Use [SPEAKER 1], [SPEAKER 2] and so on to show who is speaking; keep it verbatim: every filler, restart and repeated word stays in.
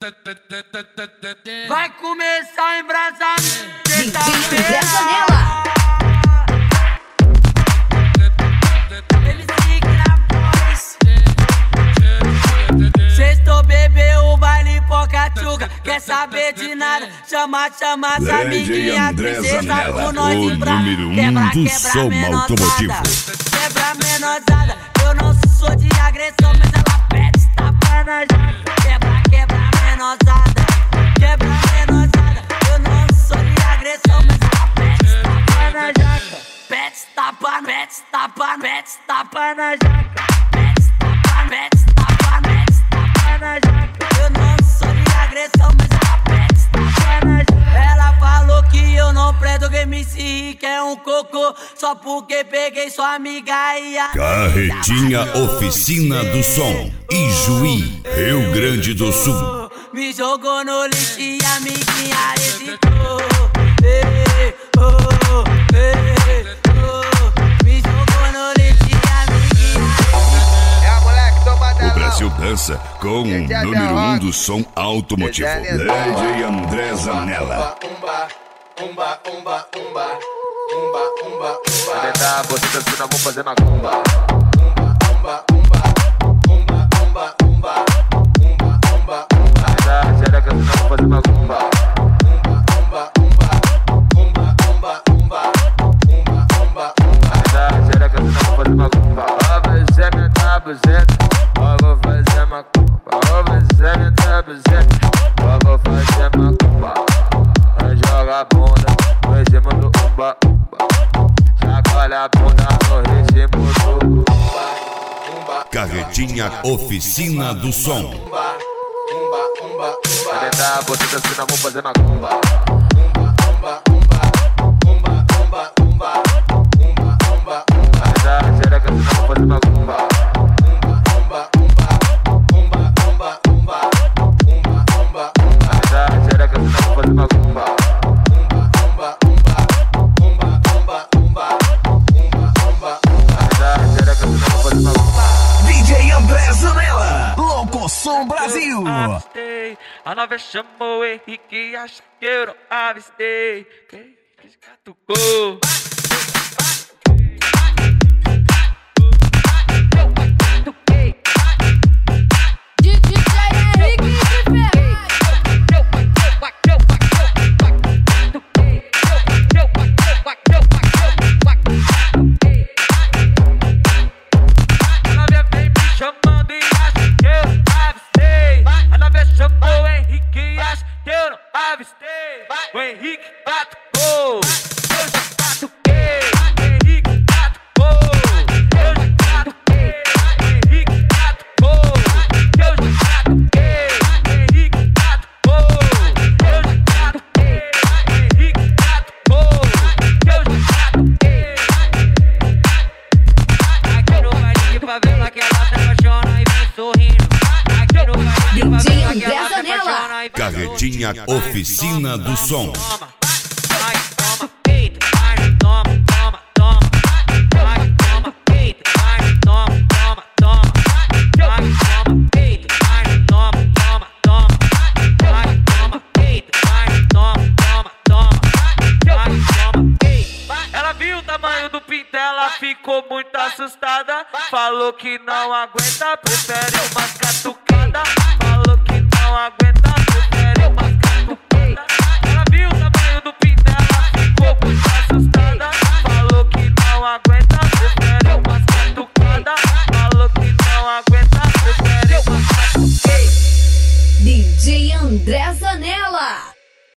[SPEAKER 1] Vai começar a embrasamento.
[SPEAKER 2] Embrasa nela.
[SPEAKER 1] Ele fica na voz. Sextou, bebeu o baile Pocatuca. Quer saber de nada? Chama, chama as amiguinhas. Princesa com nós
[SPEAKER 3] o
[SPEAKER 1] em pra
[SPEAKER 3] número um
[SPEAKER 1] quebra,
[SPEAKER 3] do
[SPEAKER 1] quebra,
[SPEAKER 3] som
[SPEAKER 1] menosada.
[SPEAKER 3] automotivo.
[SPEAKER 1] Quebra menosada. Eu não sou de agressão, mas ela pede tapa na jaca. Quebra, quebra menosada. Quebra menosada. Eu não sou de agressão, mas ela pede tapa na jaca. Pede tapa, pede tapa, pede tapa na jaca. Pede tapa, pede tapa, pede tapa na jaca. Eu não sou de agressão, mas ela pede tapa na jaca. Ela falou que eu não presto, que M C Rick é um cocô, só porque peguei sua amiga e a
[SPEAKER 3] Carretinha Oficina do Som, Ijuí, Rio Grande do Sul.
[SPEAKER 1] Me jogou no lixo e a amiguinha hesitou. Ei, oh, ei, oh. Me jogou no lixo e a amiguinha
[SPEAKER 4] É a moleque, toma da
[SPEAKER 3] O Brasil dança com o número um do som automotivo. D J André Zanella.
[SPEAKER 4] Umba, umba, umba, umba, umba, umba, umba. Tentar, você dançando, vou fazer macumba. Umba, umba, umba, umba, umba, umba, umba, umba, umba. Tentar, será que eu não vou fazer macumba? Umba, umba, umba, umba, umba, umba, umba, umba, umba. Tentar, será que eu não vou fazer macumba? Ó, você me dá buzeta, ó, vou fazer macumba. Ó, você me dá buzeta, ó, vou fazer macumba. Joga a bunda no ritmo do umba, umba. Chacoalha a bunda no ritmo do umba, umba.
[SPEAKER 3] Carretinha Oficina do Som.
[SPEAKER 4] Umba, umba, umba, umba. Vai tentar, você dançando, vou fazer macumba. Umba, umba, umba, umba, umba, umba, umba, umba, umba. Vai tentar, será que eu não vou fazer macumba? Umba, umba, umba, umba, umba, umba, umba, umba, umba. Vai tentar, será que eu não vou fazer macumba?
[SPEAKER 5] D J André Zanella, Louco Som Brasil.
[SPEAKER 6] Eu avistei, a nova chamou o Henrique, acha que eu não avistei. Quem que catucou? O Henrique catucou, eu já catuquei. Henrique catucou, eu já catuquei. Henrique catucou, eu já catuquei. Henrique catucou, eu já catuquei. Henrique catucou, eu já catuquei. Aqui no baile de favela que ela se apaixona e vem sorrindo. Aqui no baile de favela que ela se apaixona e vem sorrindo.
[SPEAKER 3] Carretinha Oficina do Som.
[SPEAKER 6] Toma, vai, toma, peito, vai, toma, toma, toma. Vai, toma, peito, vai, toma, toma, toma. Vai, toma, peito, vai, toma, toma, toma. Vai, toma, peito, vai, toma, toma, toma. Vai, toma, peito. Ela viu o tamanho do pinto, ela ficou muito assustada. Falou que não aguenta, prefere umas catucadas. Falou que não aguenta, prefere umas catucadas. Ela viu o tamanho do pinto, ela ficou muito assustada. Falou que não aguenta, prefere umas catucadas. Falou que não aguenta, prefere umas catucadas.
[SPEAKER 2] D J André Zanella.